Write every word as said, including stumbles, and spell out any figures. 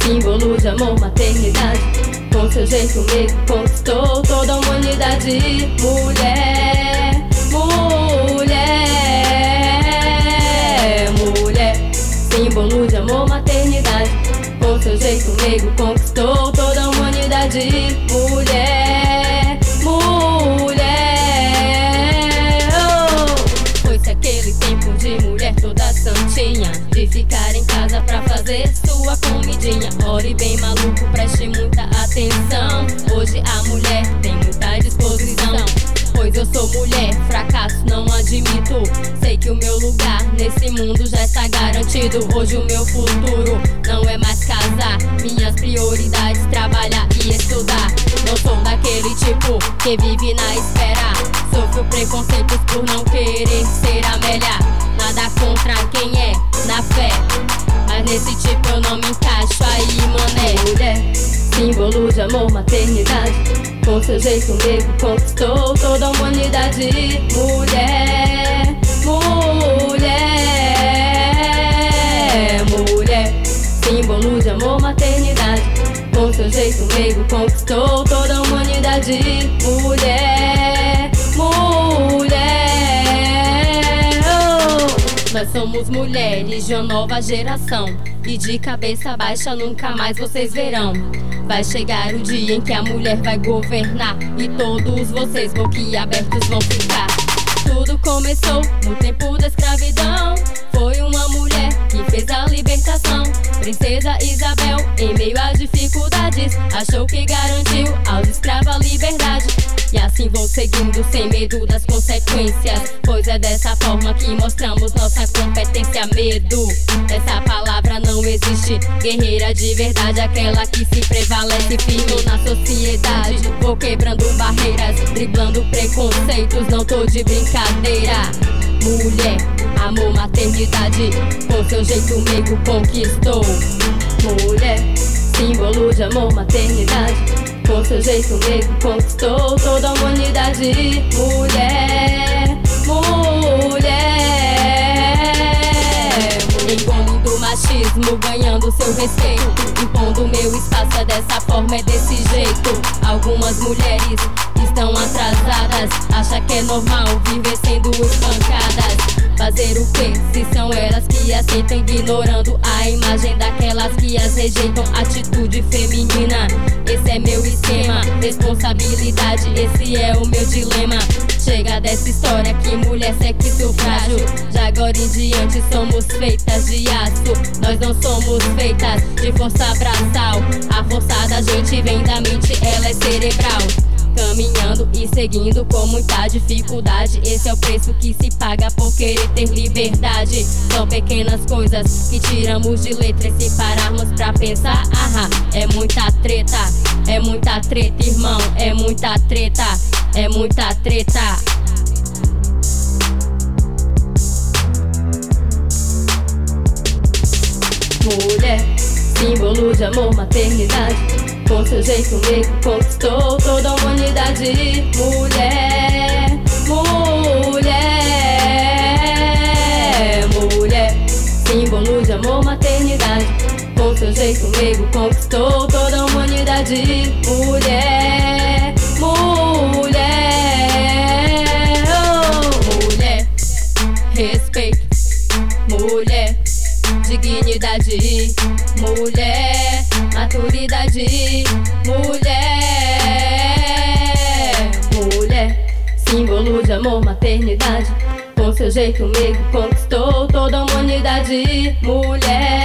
símbolo de amor, maternidade. Com seu jeito meigo conquistou toda a humanidade. Mulher, mulher, mulher, símbolo de amor, maternidade. Com seu jeito meigo conquistou toda a humanidade. Mulher, mulher, oh. Foi-se aquele tempo de mulher toda santinha, de ficar em casa pra fazer sua comidinha. Ore bem maluco, preste muita atenção. Hoje a mulher tem muita disposição. Pois eu sou mulher, fracasso não admito. Sei que o meu lugar nesse mundo já está garantido. Hoje o meu futuro não é mais casar. Minhas prioridades, trabalhar e estudar. Não sou daquele tipo que vive na espera. Sofro preconceitos por não querer ser a melhor. Nada contra quem é na fé, mas nesse tipo eu não me encaixo aí, mané. Mulher, símbolo de amor, maternidade. Com seu jeito meigo conquistou toda a humanidade. Mulher, mulher, mulher, símbolo de amor, maternidade. Com seu jeito meigo conquistou toda a humanidade. Mulher, mulher, oh. Nós somos mulheres de uma nova geração, e de cabeça baixa nunca mais vocês verão. Vai chegar o dia em que a mulher vai governar, e todos vocês boquiabertos vão ficar. Tudo começou no tempo da escravidão. Foi uma mulher que fez a libertação. Princesa Isabel, em meio às dificuldades, achou que garantiu aos escravos a liberdade. E assim vão seguindo sem medo das consequências, pois é dessa forma que mostramos nossa competência. Medo, essa palavra não existe. Guerreira de verdade, aquela que se prevalece firme na sociedade. Vou quebrando barreiras, driblando preconceitos, não tô de brincadeira. Mulher, amor, maternidade. Com seu jeito meigo conquistou. Mulher, símbolo de amor, maternidade. Com seu jeito meigo conquistou toda a humanidade. Mulher, mulher, engolindo o machismo, ganhando seu respeito, impondo meu espaço. É dessa forma, é desse jeito. Algumas mulheres estão atrasadas, acha que é normal viver sendo espancadas. Fazer o que se são elas que aceitam, ignorando a imagem daquelas que as rejeitam. Atitude feminina, esse é meu esquema. Responsabilidade, esse é o meu dilema. Chega dessa história que mulher, sexo frágil. Já agora em diante somos feitas de aço. Nós não somos feitas de força braçal. A força da gente vem da mente, ela é cerebral. Caminhando e seguindo com muita dificuldade. Esse é o preço que se paga por querer ter liberdade. São pequenas coisas que tiramos de letra, e se pararmos pra pensar, ahá, é muita treta, é muita treta, irmão, é muita treta, é muita treta. Mulher, símbolo de amor, maternidade. Com seu jeito meigo conquistou toda a humanidade. Mulher, mulher, mulher, símbolo de amor, maternidade. Com seu jeito meigo conquistou toda a humanidade. Mulher, mulher, oh. Mulher, respeito. Mulher, dignidade. Mulher, maturidade. Mulher, mulher, símbolo de amor, maternidade. Com seu jeito meigo conquistou toda a humanidade. Mulher,